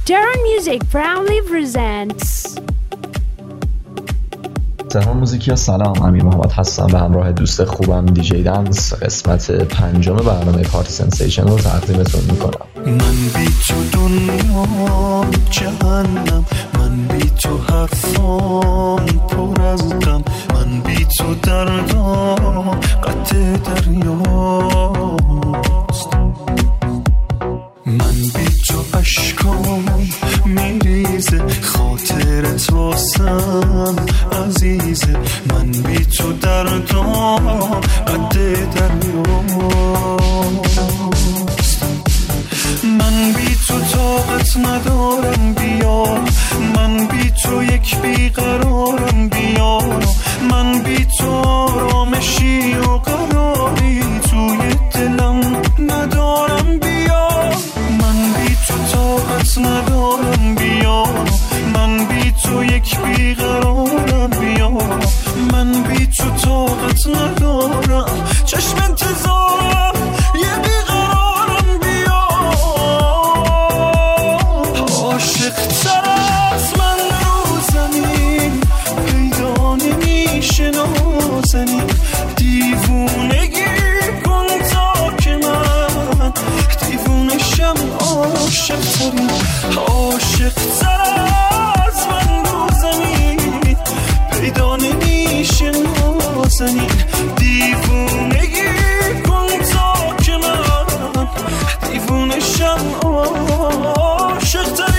Darren Music proudly presents. تهران موزیکیا. سلام، امیر محمد هستم به همراه دوست خوبم دیجی دنس قسمت 5 برنامه پارتی سنسیشن رو تقدیمتون میکنم. من بی تو دنیا جهنم، من بی تو حرفام پر از غم، من بی تو دردام قطع دریاست، من بی تو اشکام میریزه، خاطرت واسم عزیزه، من بی تو دردام قطع دریاست، من بی تو طاقت ندارم بیا، من بی تو یک بیقرارم بیا، من بی تو آرامشی و قراری توی دلم ندارم بیا، من بی تو طاقت ندارم بیا، من بی تو یک بیقرارم بیا، من بی تو طاقت ندارم، چشم انتظارم یه بیقرارم بیا، عاشق تر از من رو زمین پیدا نمیشه نازنین، دیوونگی کن تا که من دیوونشم، عاشق ترین، عاشق تر از من رو زمین پیدا نمیشه نازنین، دیوونگی کن تا که من دیوونشم، عاشق ترین.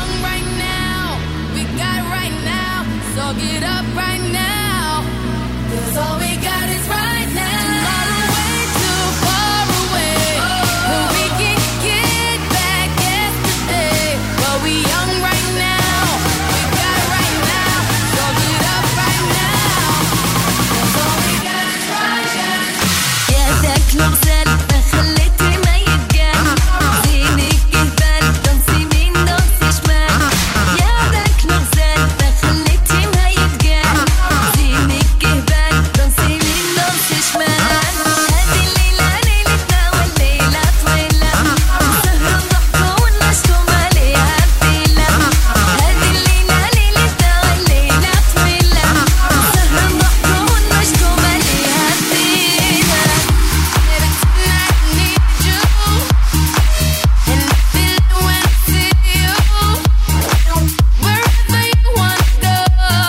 young right now, we got right now, so get up right now, 'cause all we got is right now. Tomorrow way too far away, but we can get back yesterday, but we young right now, we got right now, so get up right now, 'cause all we got is right now. يا ذاك الغزال ما خليتي ما يتقال زينك جبال دنسي من دنسي شمال يا ذاك الغزال ما خليتي ما يتقال زينك جبال دنسي من دنسي شمال هذه الليلة ليلتنا والليلة طويلة سهرة ضحكة ونشتو ماليها بفيلة هذه الليلة ليلتنا والليلة طويلة سهرة ضحكة ونشتو ماليها بفيلة. Baby, tonight I need you, and I feel it when I see you. Wherever you wanna go,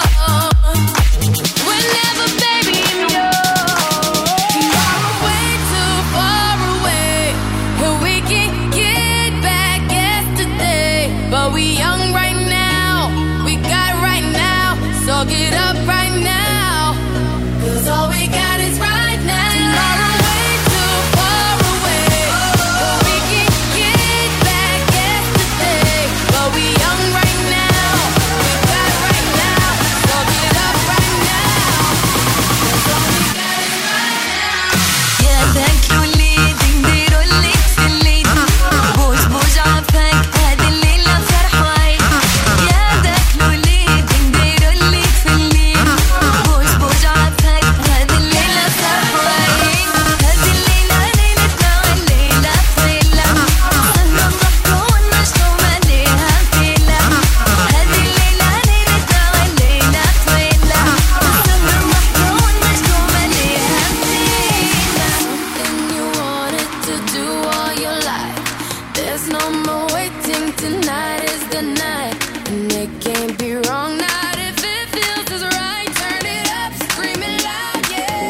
whenever, baby, you know. Tomorrow way too far away, and we can get back yesterday, but we young right now, we got right now, so get up right now, 'cause all we got is right now. Tomorrow way too far away, but we can get back yesterday, but we young right now, we got right now, so get up right now, 'cause all we got is right now. يا ذاك الوليد نديرو اللي في الليل بوج بوج عفاك هذه الليلة فرح وعيد يا ذاك الوليد نديرو اللي في الليل بوج بوج عفاك هذه الليلة فرح وعيد هذه الليلة ليلتنا والليلة طويلة سهرة ضحكة ونشتو ماليها بفيلة هذه الليلة ليلتنا والليلة طويلة سهرة ضحكة ونشتو ماليها بفيلة. Something you wanted to do all your life. There's no more waiting. Tonight is the night, and it can't be wrong. Not if it feels as right. Turn it up, scream it loud, yeah.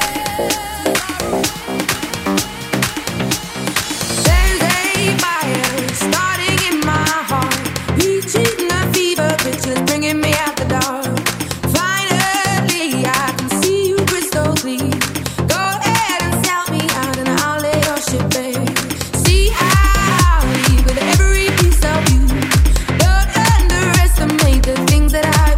There's a fire starting in my heart, reaching a fever pitch, is bringing me out the dark. Finally, I can see you crystal clear. Go ahead and sell me out, and I'll lay your shit bare. See, I'll leave with every piece of you. Don't underestimate the things that I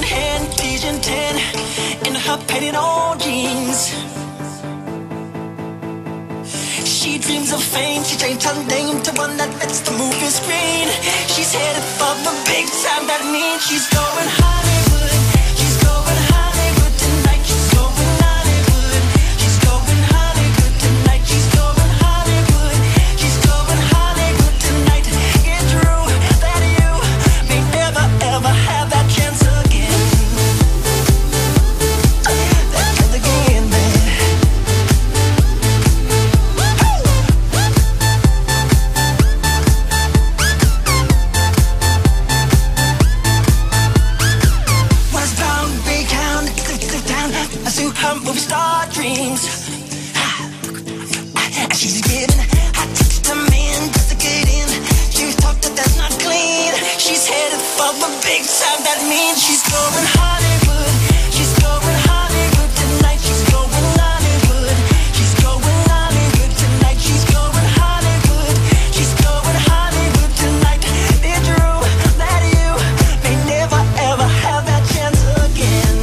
hand, vision 10 in her painted on jeans. She dreams of fame, she changed her name to one that fits the movie screen. She's headed for the big time, that means she's going Hollywood. She's going Hollywood tonight, she's going Hollywood. She's going Hollywood tonight, she's going Hollywood. She's going Hollywood tonight. It's true that you may never ever have that chance again. That chance again, man. Her movie star dreams. She's giving hot tips to men just to get in. She thought that that's not clean. She's headed for the big time. That means she's going Hollywood. She's going Hollywood tonight. She's going Hollywood. She's going Hollywood tonight. She's going Hollywood. She's going Hollywood tonight. It's true that you may never ever have that chance again.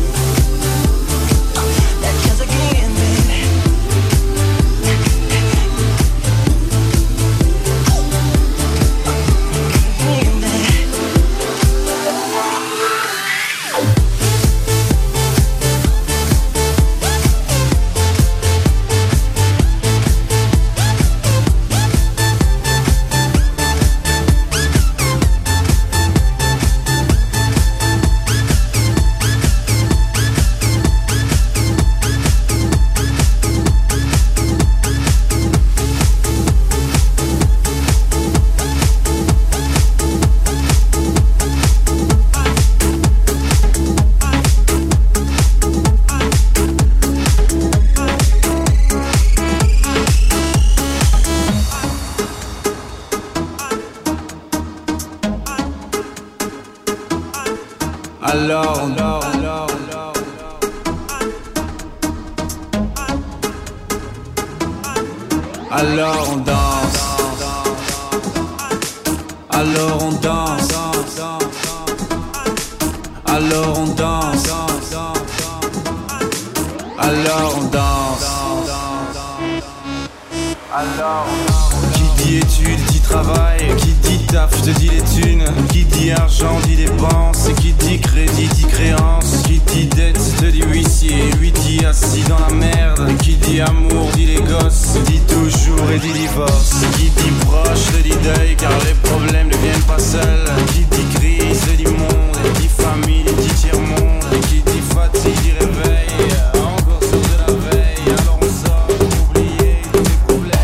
Alors on danse. Alors on danse. Alors on danse. Alors on danse. Qui dit études dit travail, qui dit taf te dit les thunes, qui dit argent dit dépenses, qui dit crédit dit créance, qui dit dette te dit huissier, lui dit assis dans la merde, qui dit amour dit les gosses, dit toujours et dit divorce, qui dit proche te dit deuil car les problèmes ne viennent pas seuls, qui dit crise dit monde, dit famille dit tiers-monde, qui dit fatigue dit réveil, encore sur de la veille, alors on sort pour oublier tous les problèmes.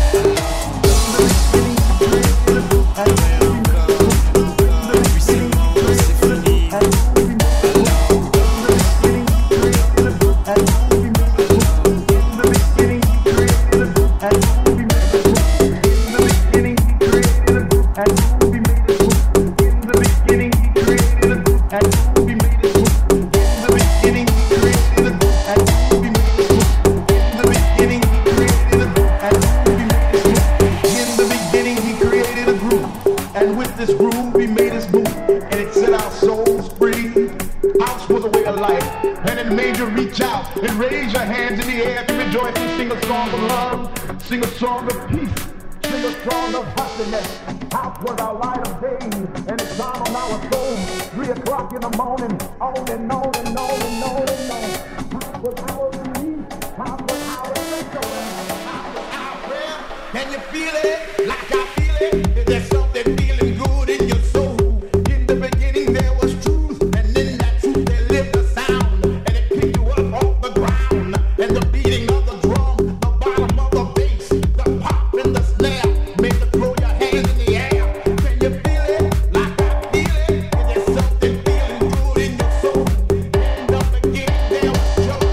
And raise your hands in the air to rejoice and sing a song of love, sing a song of peace, sing a song of happiness. House was our light of day, and it's time on our soul. 3 o'clock in the morning, on and on and on and on and on. House was our release, house was our sanctuary, house was our prayer. Can you feel it like I feel it? Is there something feeling good in your soul? In the beginning there was truth, and in that truth there lived a sound, and it picked you up off the ground. And the beating of the drum, the bottom of the bass, the pop and the snare made you throw your hands in the air. Can you feel it like I feel it? Is there something feeling good in your soul? In the beginning there was joy.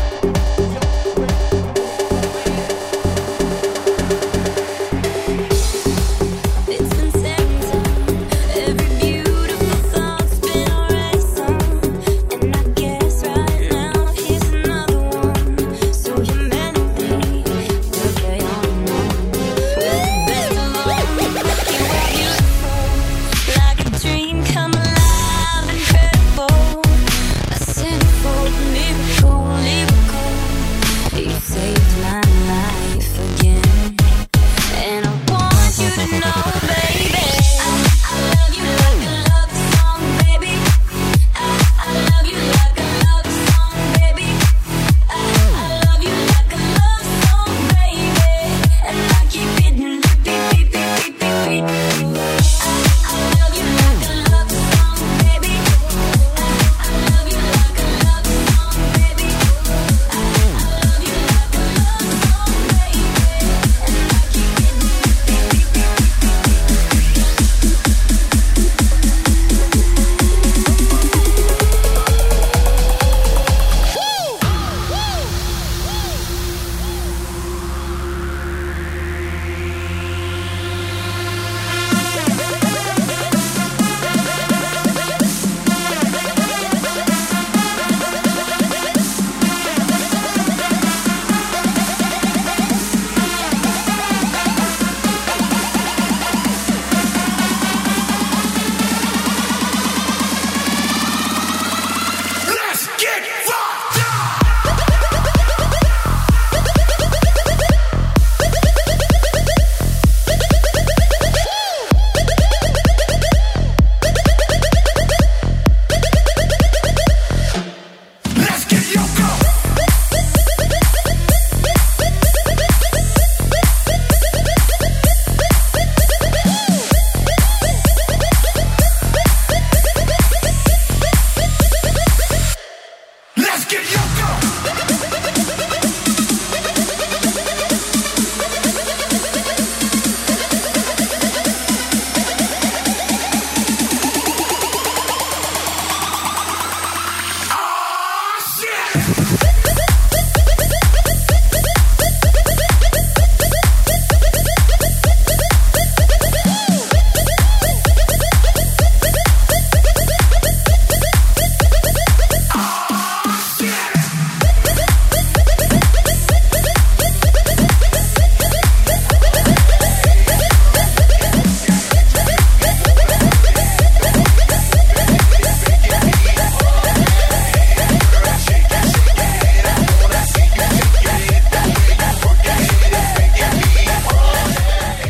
It's been said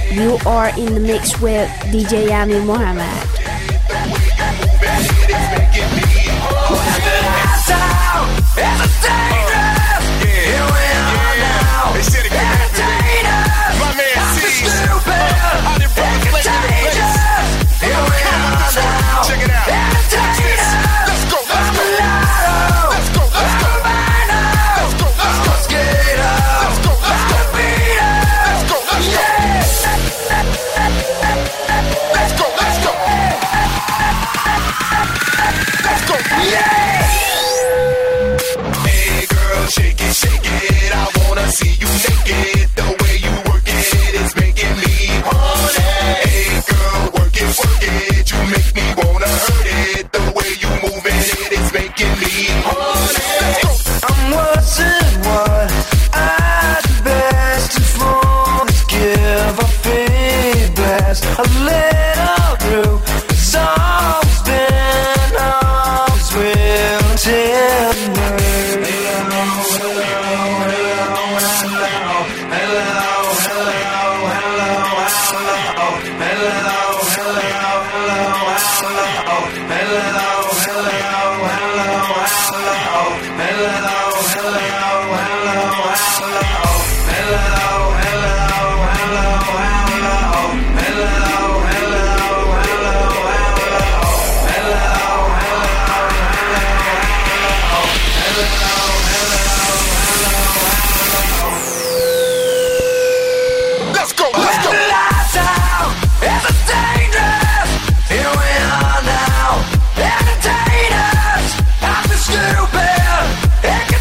You are in the mix with DJ Ami Mohammed. Check it out. Watch this. Let's go. Let's go. Let's go. Let's go. Let's go. Let's go. Skate up. Let's go. Let's go. Let's go. Let's go. Let's go. Let's go. Let's go. Yeah. Hey girl, shake it, shake it. I wanna see you naked. The way you work it is making me horny. Hey girl, work it, work it. You make me wanna hurt it. The way you moving it is making me horny. Let's go. I'm watching what I do best to performance, give a big blast, a little through. It's always been, always will, tender. Let's go. Let's go. Lights out, it's dangerous. Here we are now, entertainers. I'm the stupid.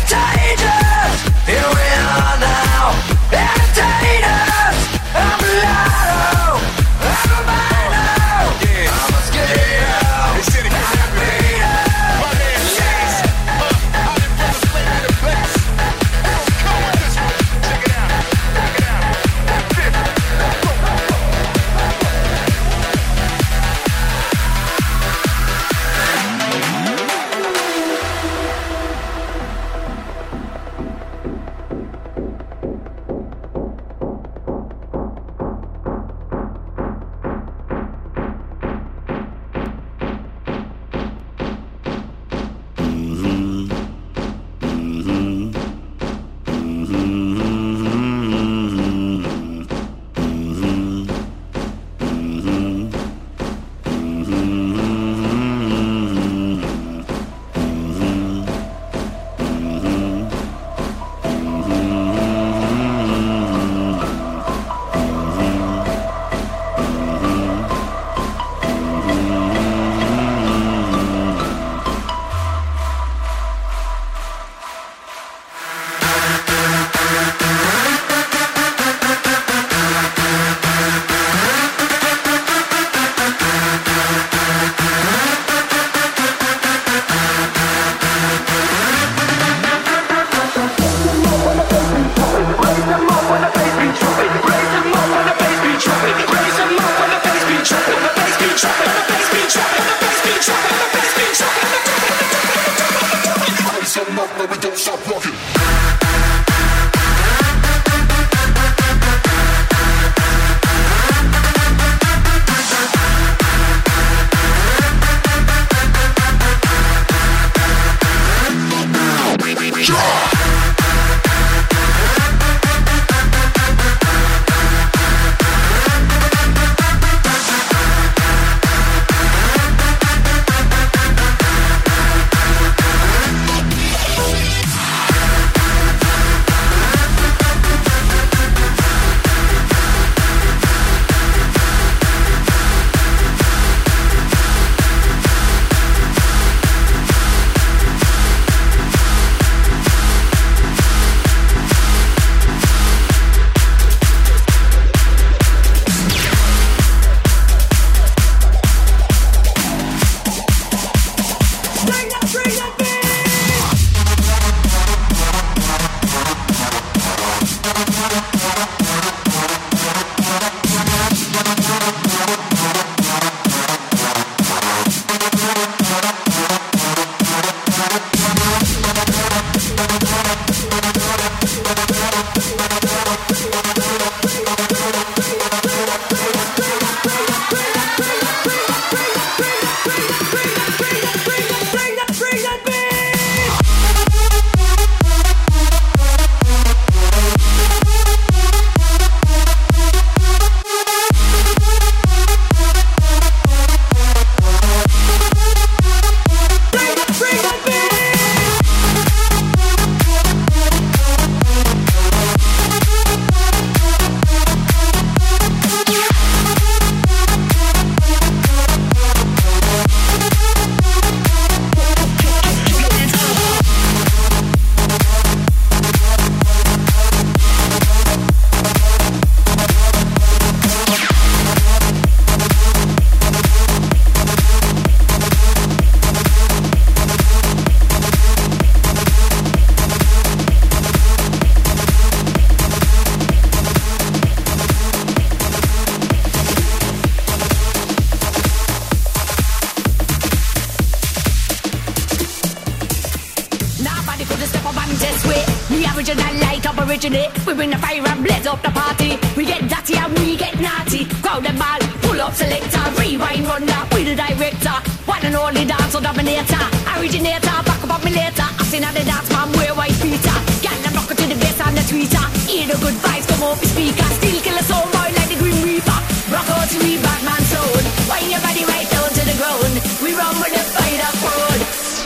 originate. We bring the fire and blaze up the party. We get dirty and we get naughty. Crowd them all, pull up selector, rewind run that. We the director, one and only dancer dominator, originator, back up on me later. I seen how the dance man wear white Peter. Got them rock to the bass on the tweeter. Hear the good vibes come up the speaker. Still kill a soul boy like the Green Reaper. Rock out to me Batman soul. Wind your body right down to the ground. We run with the fighter crowd.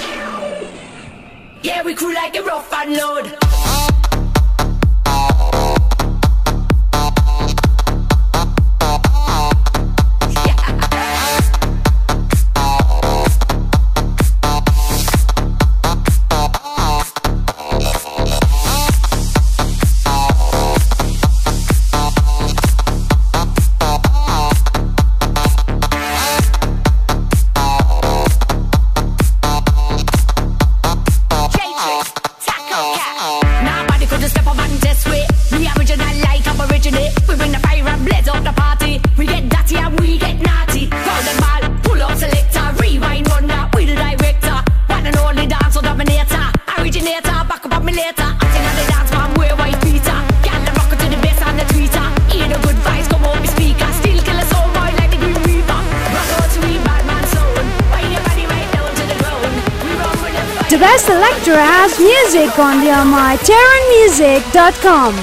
Yeah, we crew like a rough and load. The best electro house music on the myterranmusic.com.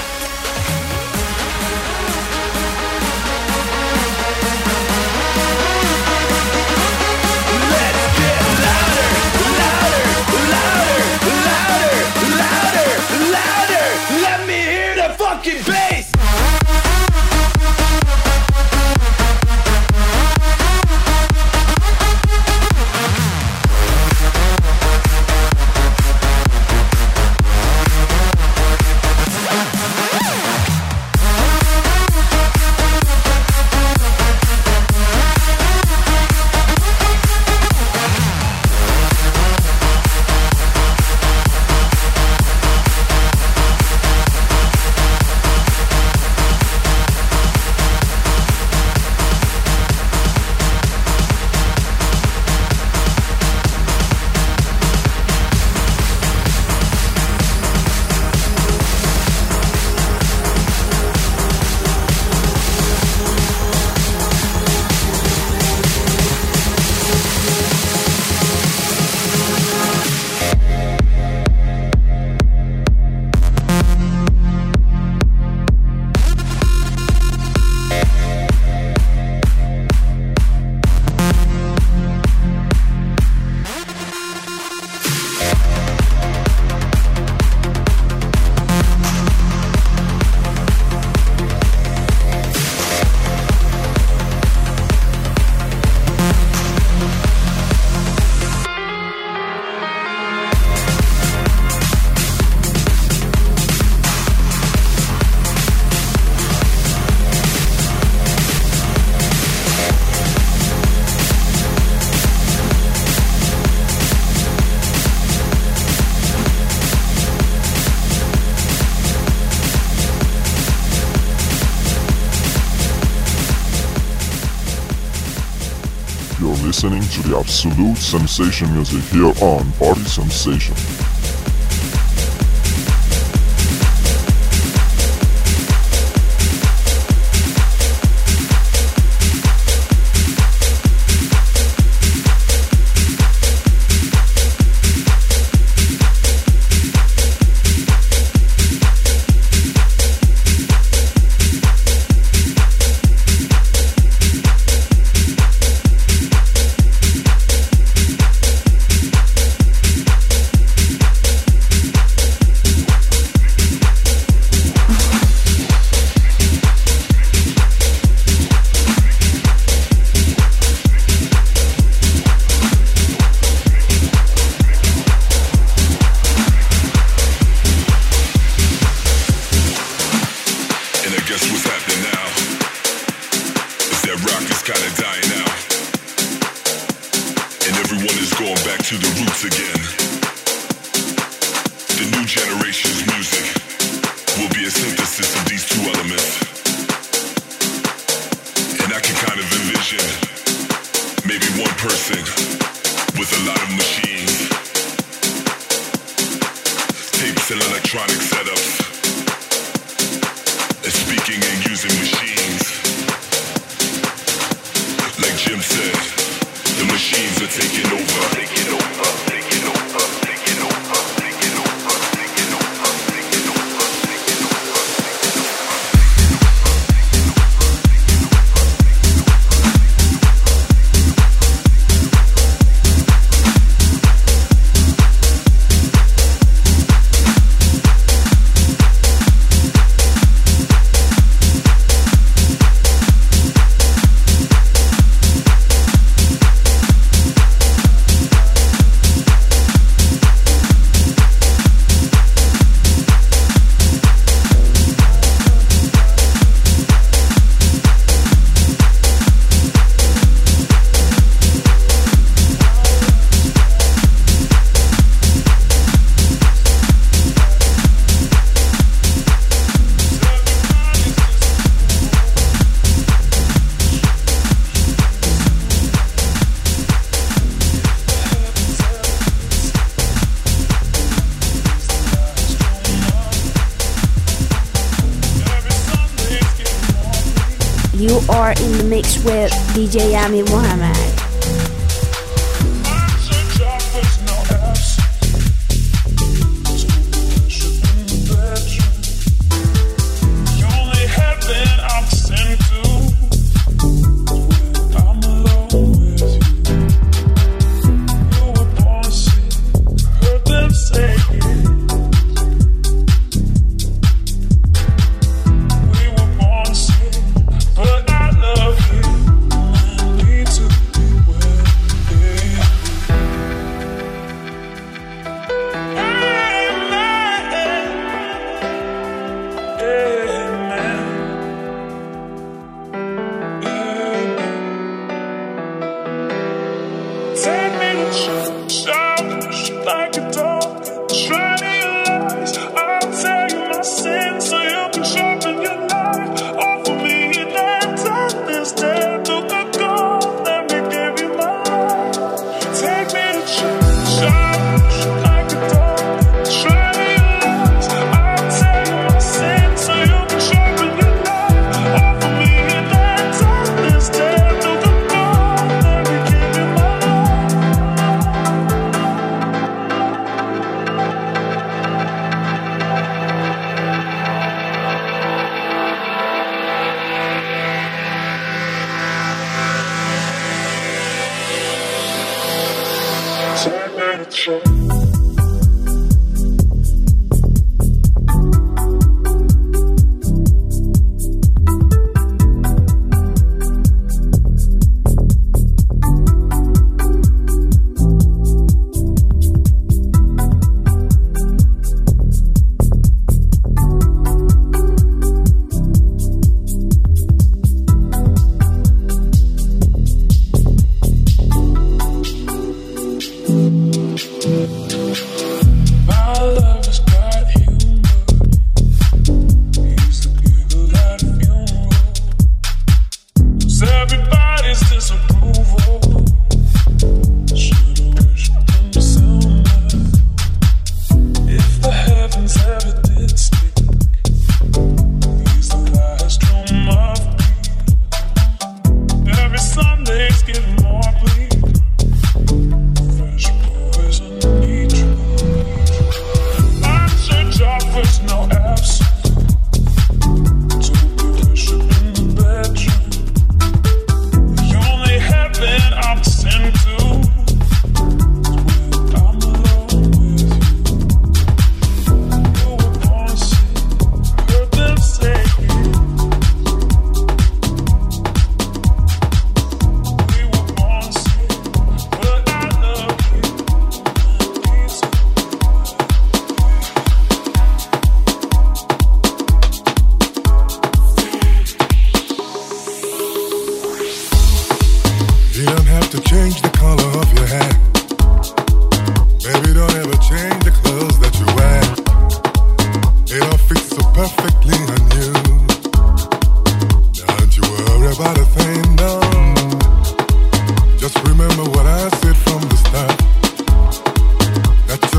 Listening to the absolute sensation music here on Party Sensation. Tapes and electronic setups. speaking and using machines. Like Jim said, the machines are taking over. Taking over, taking over, taking over, taking over, taking over, taking over, taking over. You are in the mix with DJ Ami Mohammed.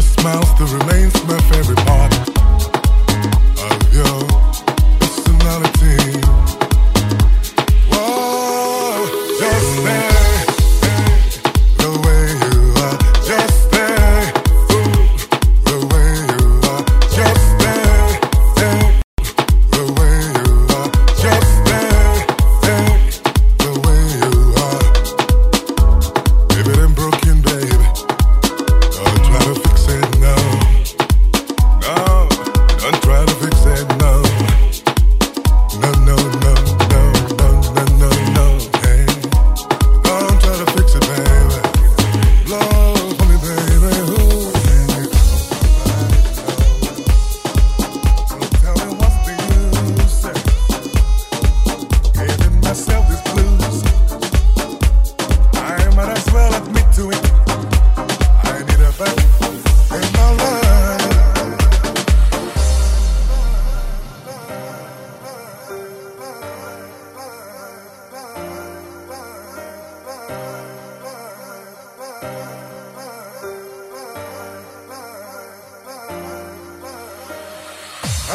Remains my favorite part of your personality.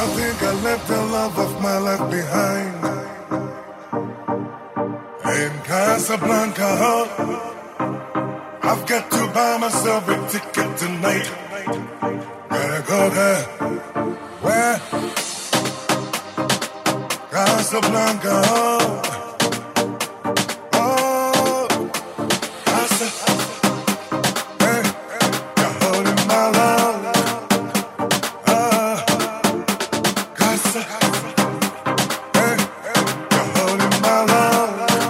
I think I left the love of my life behind in Casablanca. I've got to buy myself a ticket tonight. Gotta go there. Where? Casablanca. Oh, Casa. Hey, you're holding my love. Casa. Hey, you're holding my love.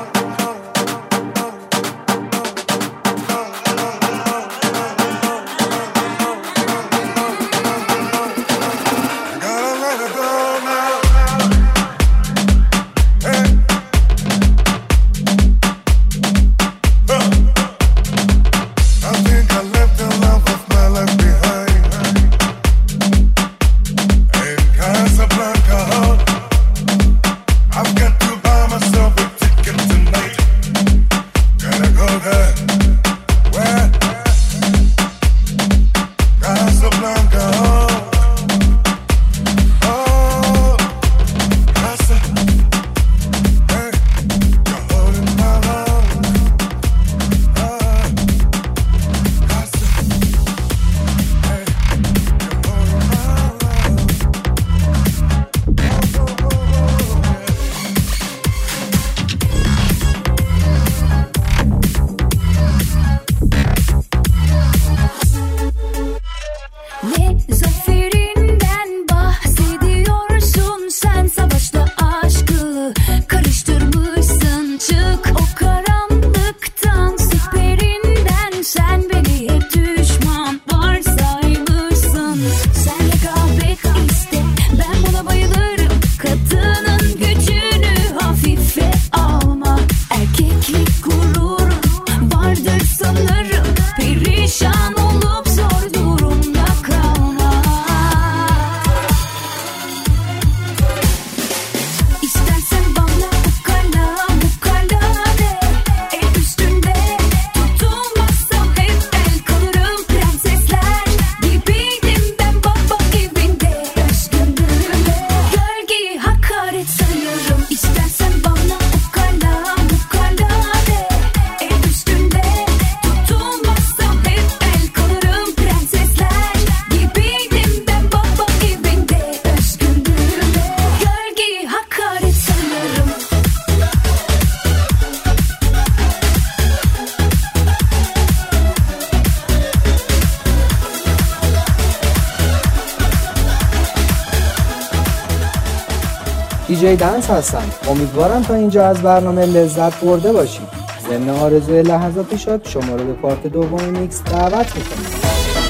دیجی دنس هستم. امیدوارم تا اینجا از برنامه لذت برده باشید. ضمن آرزوی لحظات شاد شما رو به پارت دوم میکس دعوت میکنم.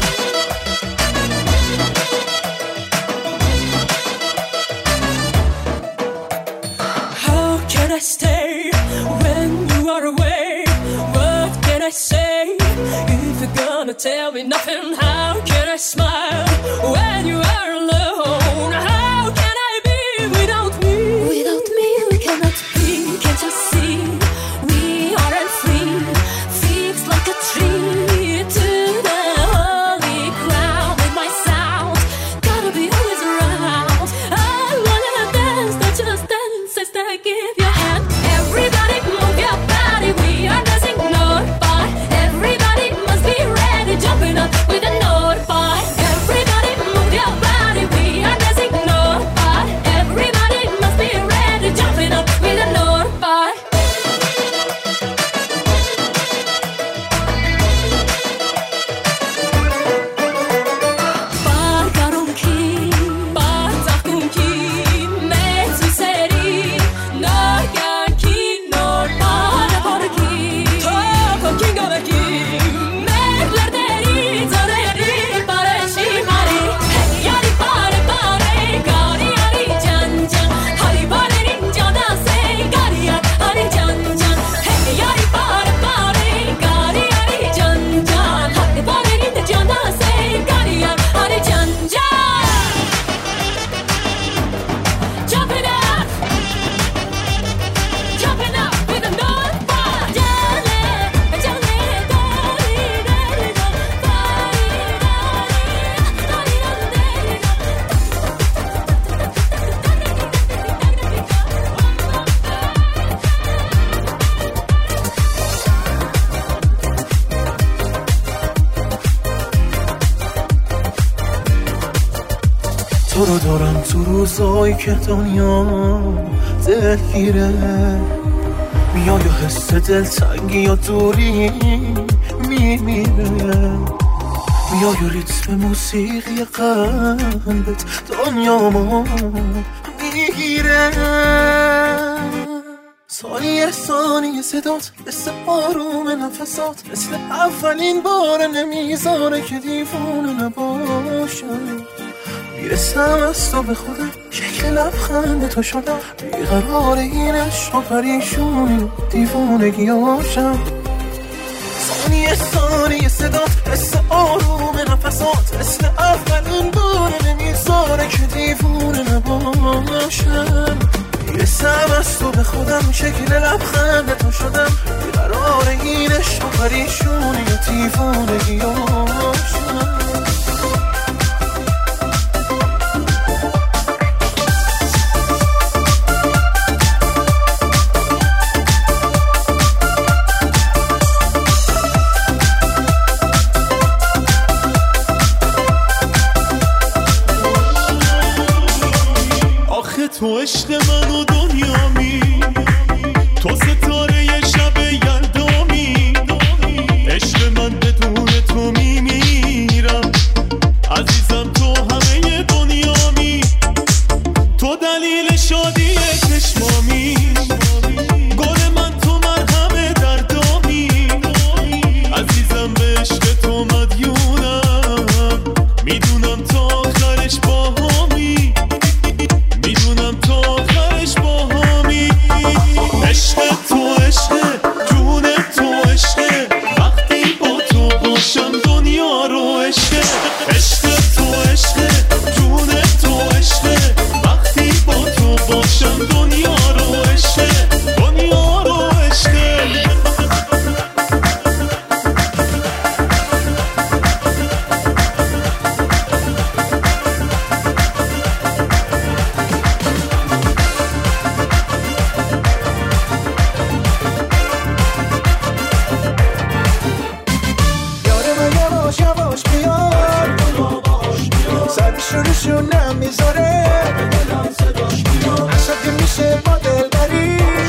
Tell me nothing. How can I smile when you are alone? How can I be without me? Without me, we cannot be. Can't you see? We aren't free. Fixed like a tree to the holy ground. With my sound, gotta be always around. I wanna dance, don't just dance. Sister, give your hand. Everybody move your body. We are dancing north by. Everybody must be ready. Jumping up with a note by. Everybody move your body. تو رو دارم تو روزایی که دنیا دلگیره، میای و حس دلتنگی یا دوری میمیره، میای و ریتم موسیقی قلبت دنیامو میگیره. ثانیه ثانیه صدات مثل آروم نفسات، مثل اولین بار نمیذاره که دیوونه نباشم. میرسم از تو به خودم، شکل لبخند تو شدم، بیقرار این عشق و پریشونی و دیوونگیاشم. ثانیه ثانیه صدات مثل آروم نفسات، مثل اولین بار نمیذاره که دیوونه نباشم. میرسم از تو به خودم، شکل لبخند تو شدم، بیقرار این عشق و پریشونی و دیوونگیاشم. تو عشق من و دنیامی، تو ستاره یه شب یلدامی، عشق من بدون تو میمیرم، عزیزم تو همه دنیامی، تو دلیل شادی چشمامی، گل من تو مرهم دردامی، عزیزم به عشق تو مدیونم، میدونم تا آخرش باهامی، میدونم تا آخرش باهامی. عشق تو عشق جون تو عشق، وقتی با تو باشم دنیا رو عشق. عشق تو عشق جون تو عشق، وقتی با تو باشم دنیا رو عشق، دنیا رو عشق. شروعشونم میذاره عشق که میشه با دل بری،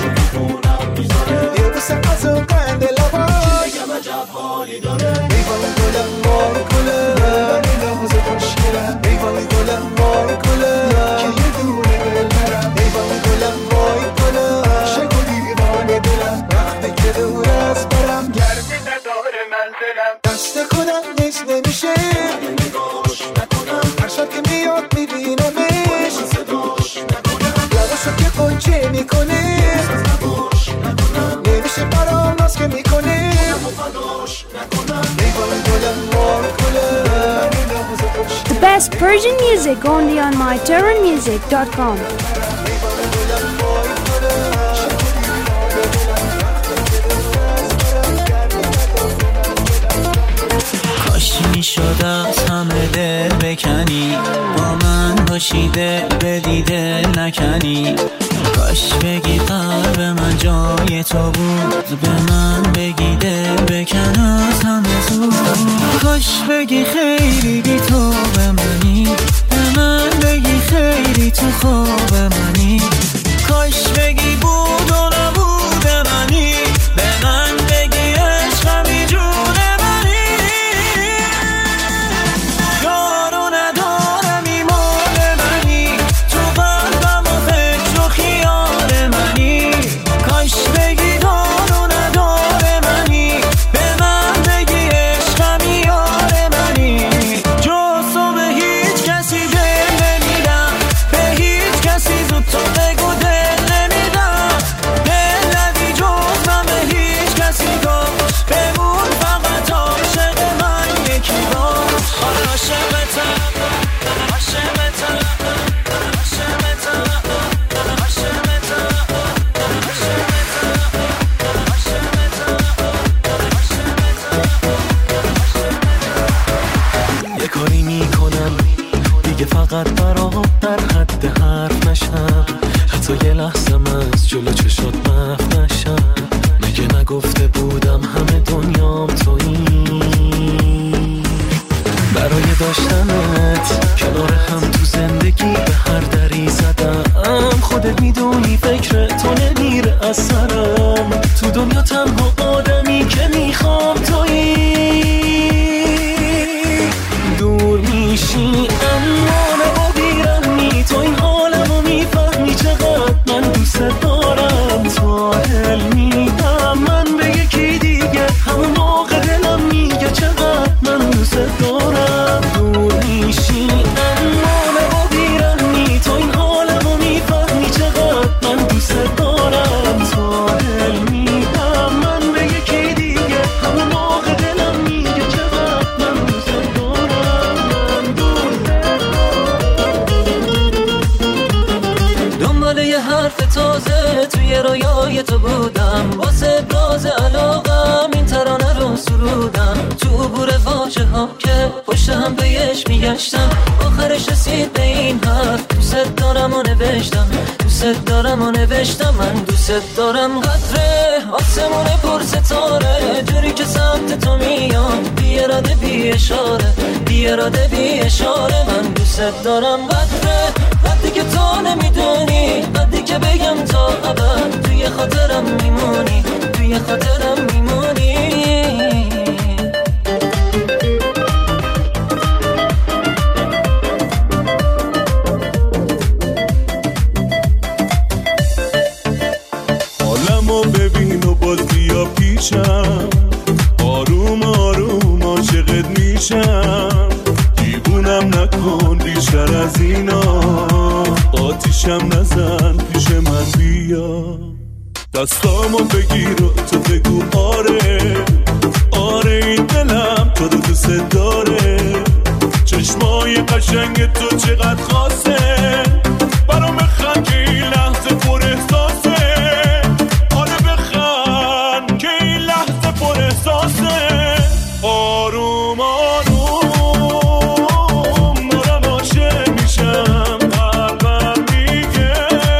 یه بوسه از اون قند لباش ایوان گلم مار گلم، بری نموزه خوشگلم، ایوان گلم مار گلم که یه دونه دل برم، ایوان گلم وای گلم شکو دیوانه دلم، وقتی که دور از برم گردی نداره من دلم، دست خودم نیست نمیشه هر که میاد میبینمش، لباشو که قنچه میکنه، نمیشه برام ناز که میکنه، ایوان گلم مار گلم. The best Persian music only on myTuranmusic.com. کاش میشد از همه دل بکنی، با من باشی دل بدی دل نکنی، کاش بگی قلب من جای تو بود، به من بگی دل بکن از همه زود، کاش بگی خیلی بی تو به منی، به من بگی خیلی تو خواب منی، کاش بگی بود و نبود منی، به من بگی عشقمی جون منی، یارو ندارم ایمان منی، تو قلبم و فکر و خیال منی، کاش بگی دارو نداره منی، به من بگی عشقمی یار منی، جز تو به هیچ کسی دل نمیدم، به هیچ کسی زود تو بگو دل نمیدم، دل ندی جز من به هیچ کسی داشت، بمون فقط عاشق من یکی باش، عاشقتم عاشقتم عاشقتم یه کاری میکنم دیگه فقط برات در حد حرف نشم، حتی یه لحظه از جلو چشات محو نشم، مگه نگفته بودم همه دنیام تویی، برای داشتنت کنار هم تو زندگی ندارم تو دنیا تنها آدمی که میخوام تویی دور میشی اما نباگیرمی تو این حالمو میفهمی چقدر من دوست دارم تا دل میدم من به یکی دیگه همون موقع دلم میگه چقدر من دوست دارم دور میشی اما نباگیرمی تو این حالمو میفهمی چقدر من دوست دارم تا دل میدم من به یکی دیگه همون موقع دلم میگه چقدر من دوست دارم من دنبال یه حرف تازه توی رویای تو بودم واسه ابراز علاقم این ترانه رو سرودم تو عبور واژه ها که پشت هم بهش میگشتم آخرش رسید به این حرف دوست دارم و نوشتم دوست دارم و نوشتم من دوست دارم قدره آسمون پر ستاره جوری که سمت تو میام بی اراده بی اشاره بی اراده بی اشاره من دوست دارم قدره وقتی که تو نمیدونی وقتی که بگم تا ابد توی خاطرم میمونی توی خاطرم میمونی حالمو ببین و باز بیا پیشم آروم آروم عاشقت میشم دیوونم نکن بیشتر از اینا آتیشم نزن پیش من بیا دستامو بگیر و تو بگو آره آره این دلم تو رو دوست داره چشمای قشنگ تو چقدر خاصه برام بخند که این لحظه پر احساسه آره بخند که این لحظه پر احساسه آروم آروم دارم عاشق میشم قلبم میگه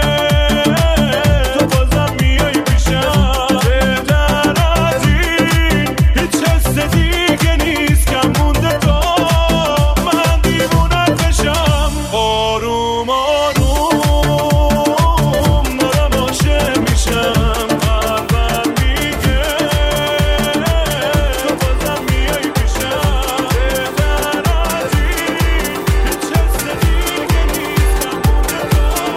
تو بازم میای پیشم بهتر از این هیچ حس دیگه نیست کم مونده تا من دیوونتشم آروم آروم دارم عاشق میشم قلبم میگه تو بازم میای پیشم بهتر از این هیچ حس دیگه نیست کم مونده تا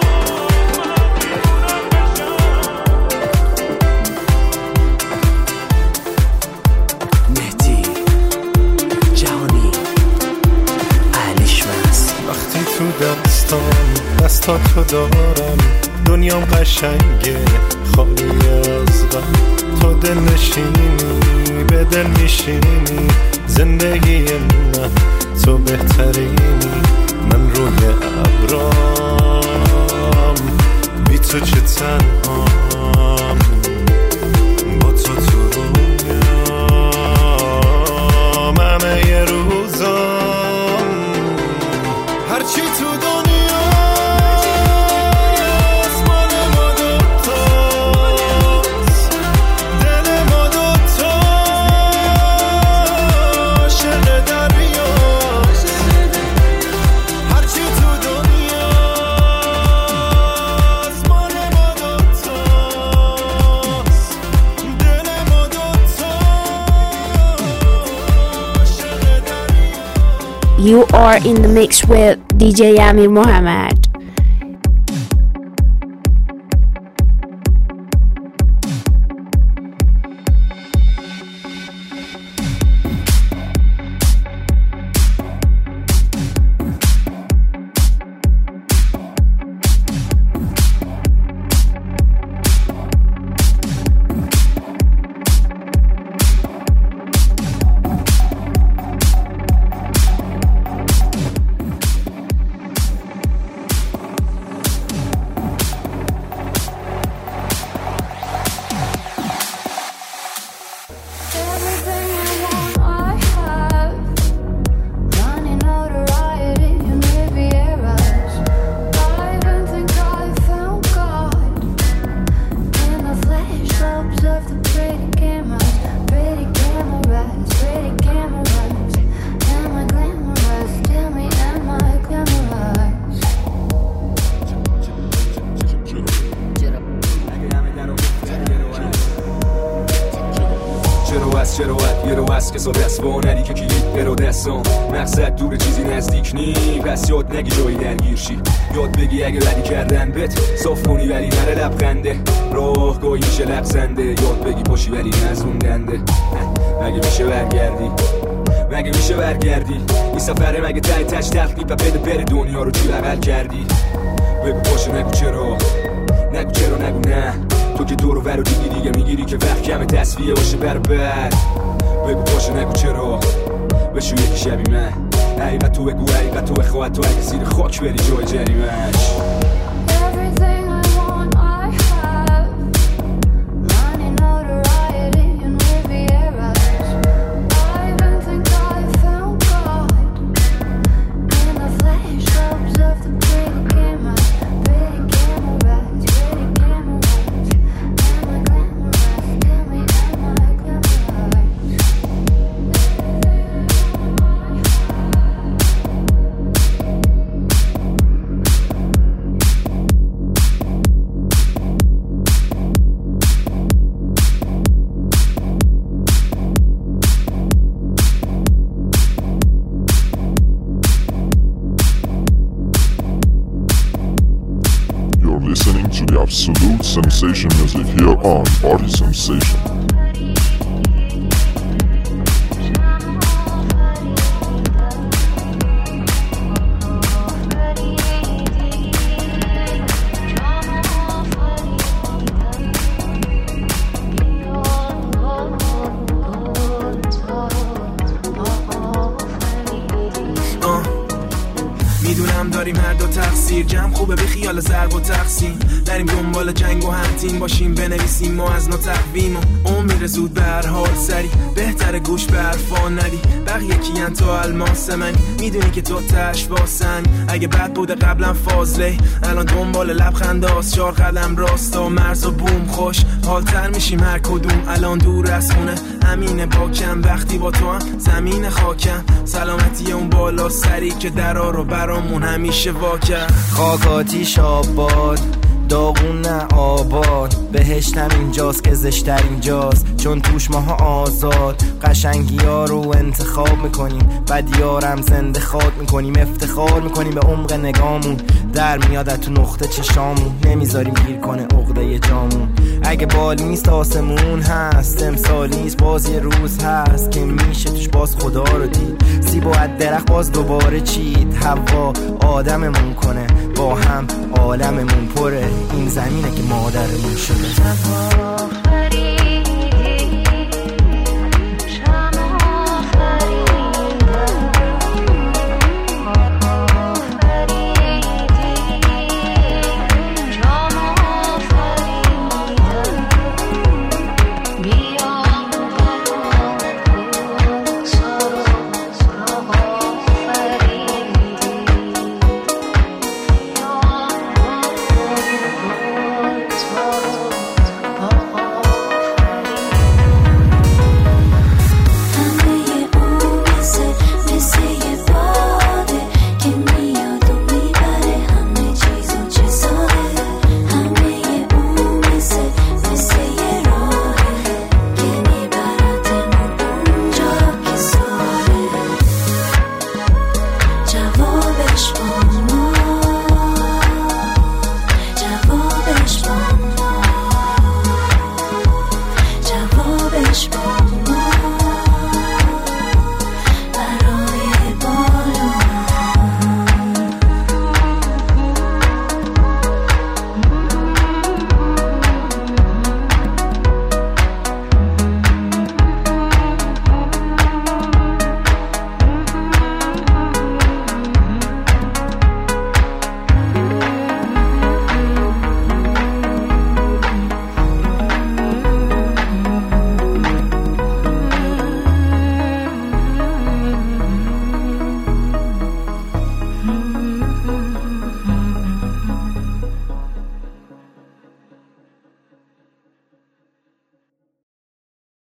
مهدی جهانی علیشمس وقتی تو دستاتو دارم دنیام قشنگه خالی از غم تو دل نشینی به دل میشینی زندگی من تو بهترینی من روی ابرام بی تو چه تنهام با تو تو رویام همه یه روزام هرچی تو دنیا مال ما دوتاست دل ما دوتاست شل دریاست هرچی تو دنیا مال ما دوتاست دل ما دوتاست شل دریاست You are in the mix with DJ Amir Mohammed. از چرا باید یه رو از که دست با ندی که کلید ارادستان مقصد دور چیزی نزدیک نی پس یاد نگی جایی درگیر شی یاد بگی اگه بدی کردن بت صاف کنی ولی نره لبخنده راه گاهی میشه لبزنده یاد بگی پاشی ولی نزوندنده مگه میشه برگردی مگه میشه برگردی این سفره مگه تای تش تخلیب و بده بره دنیا رو چی بغل کردی بگو پاشو نگو چرا نگو چرا نگو نه تو که دورو ورو دیگه میگیری که وقت کمه تصفیه باشه بر بعد بگو پاشو نگو چرا بشو یکی شبی من حقیقت تو بگو حقیقت تو بخواه تو اگه زیر خاک بری جای جریمش Listening to the Absolute Sensation music here on Party Sensation. میدونم داریم هر دو تقصیر جمع خوبه بی خیال ضرب و تقسیم نریم دنبال جنگ و همتیم باشیم بنویسیم ما از نو تقویم و اون میره زود به هر حال سری بهتره گوش به حرفا ندی بقیه کیان تو الماس منی میدونی که تو تش واسن اگه بد بوده قبلا فاضله الان دنبال لبخنداست 4 قدم راستا مرز و بوم خوش حالتر میشیم هر کدوم الان دور از خونه امینه با کم وقتی با تو هم زمین خاکم سلامتی اون بالا سری که درا رو برامون همیشه واکر خاک آتیش آباد داغون نه آباد بهشتم اینجاست که زشتر اینجاست چون توش ماها آزاد قشنگی ها رو انتخاب میکنیم بدیارم زنده خواد میکنیم افتخار میکنیم به عمق نگامون در میاد تو نقطه چشامون نمیذاریم گیر کنه عقده جامون اگه بال نیست آسمون هست امسال نیست باز یه روز هست که میشه توش باز خدا رو دید سیب و درخت باز دوباره چید هوا آدممون کنه با هم عالممون پره این زمینه که مادرمون شده